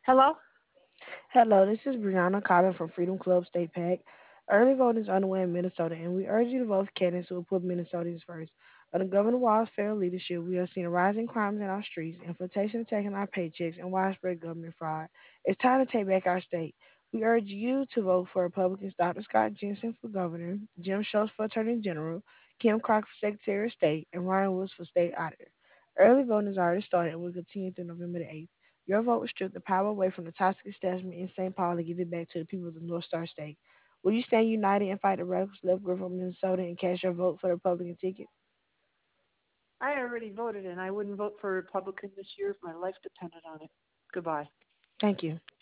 Hello? Hello, this is Brianna calling from Freedom Club State PAC. Early voting is underway in Minnesota, and we urge you to vote for candidates who will put Minnesotans first. Under Governor Walz's failed leadership, we are seeing rising crimes in our streets, inflation attacking our paychecks, and widespread government fraud. It's time to take back our state. We urge you to vote for Republicans Dr. Scott Jensen for governor, Jim Schultz for attorney general, Kim Crocker for secretary of state, and Ryan Woods for state auditor. Early voting has already started and will continue through November the 8th. Your vote will strip the power away from the toxic establishment in St. Paul and give it back to the people of the North Star State. Will you stand united and fight the radicals left grip from Minnesota and cast your vote for the Republican ticket? I already voted and I wouldn't vote for a Republican this year if my life depended on it. Goodbye. Thank you.